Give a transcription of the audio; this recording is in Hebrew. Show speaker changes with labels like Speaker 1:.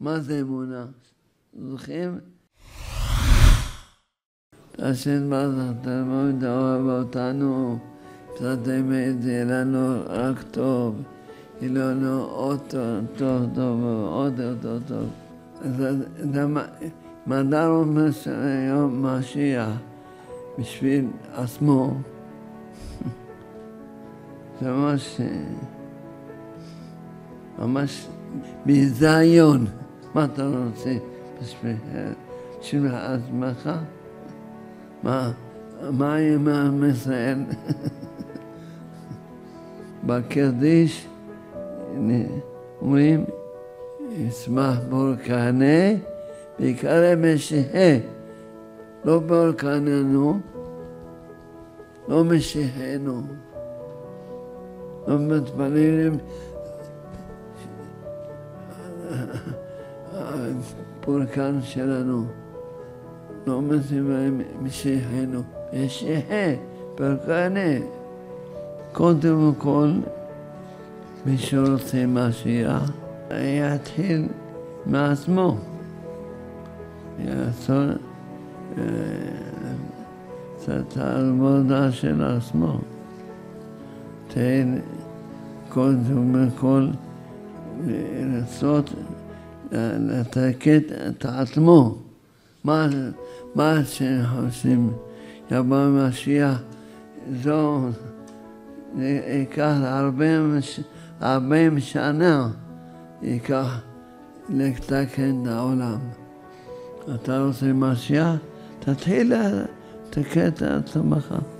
Speaker 1: מה זה אמונה? זוכרים? תעשין ברזת, תלמוד אוהב אותנו, פסעתם את זה לנו רק טוב, יהיה לנו עוד טוב, עוד יותר טוב. זה מדע אומר שהיום משיח בשביל עצמו. זה ממש ביזיון. מה אתה רוצה בשביל עצמך? מה עם עם ישראל? בקדיש אומרים ישמח בור כהנה ויקרא משיחה. לא בור כהננו, לא משיחנו. לא מתפללים הפורקן שלנו. לא מתפללים משיחנו. משיחה, פורקנה. קודם כל, מי שרוצה משיח, יתחיל מעצמו. יעשור את העבודה של עצמו. תן קודם כל לרצות לתקן את עצמו. מה שעושים? יבוא משיח, זו ייקח הרבה שנה ייקח לתקן את העולם. אתה רוצה משיח? תתחיל לתקן את עצמך.